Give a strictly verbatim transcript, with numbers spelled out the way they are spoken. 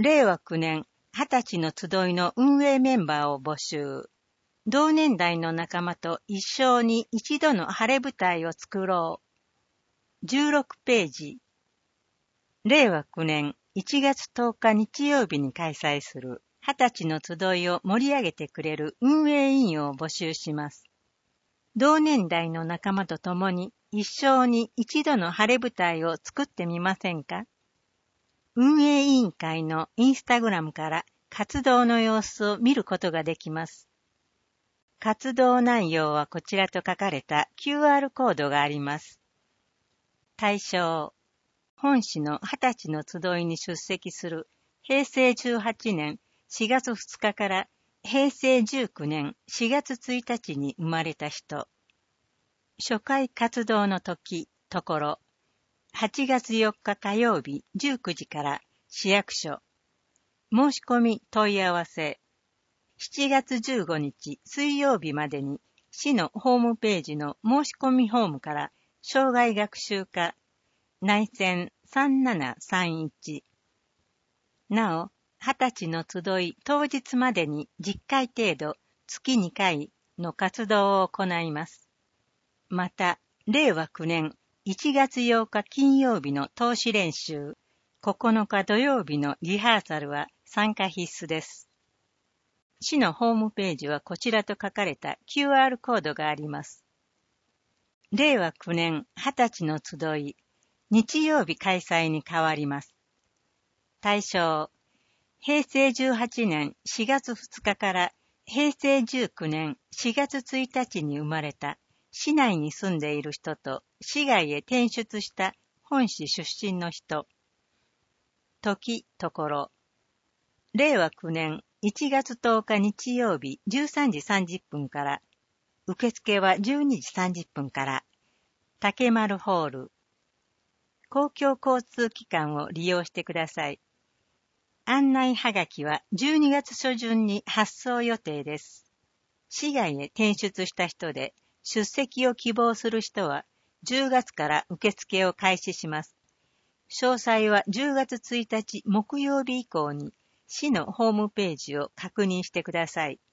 れいわきゅうねんはたちの集いの運営メンバーを募集。同年代の仲間と一生に一度の晴れ舞台を作ろう。じゅうろくページ。れいわきゅうねんいちがつとおか日曜日に開催するはたちの集いを盛り上げてくれる運営委員を募集します。同年代の仲間と共に一生に一度の晴れ舞台を作ってみませんか？運営委員会のインスタグラムから活動の様子を見ることができます。活動内容はこちらと書かれた キューアール コードがあります。対象、本市のはたちの集いに出席するへいせいじゅうはちねんしがつふつかからへいせいじゅうきゅうねんしがつついたちに生まれた人。初回活動の時、ところ、はちがつよっか火曜日じゅうくじから市役所。申し込み問い合わせ。しちがつじゅうごにち水曜日までに市のホームページの申し込みフォームから生涯学習課内線さんななさんいち。なお、はたちの集い当日までにじゅっかい程度月にかいの活動を行います。また、れいわきゅうねんいちがつようか金曜日の通し練習、ここのか土曜日のリハーサルは参加必須です。市のホームページはこちらと書かれた キューアール コードがあります。れいわきゅうねんはたちの集い、日曜日開催に変わります。対象、へいせいじゅうはちねんしがつふつかからへいせいじゅうきゅうねんしがつついたちに生まれた市内に住んでいる人と市外へ転出した本市出身の人。時、ところ。れいわきゅうねんいちがつとおか日曜日じゅうさんじさんじゅっぷんから、受付はじゅうにじさんじゅっぷんから、竹丸ホール。公共交通機関を利用してください。案内はがきはじゅうにがつしょじゅんに発送予定です。市外へ転出した人で出席を希望する人はじゅうがつから受付を開始します。詳細はじゅうがつついたち木曜日以降に市のホームページを確認してください。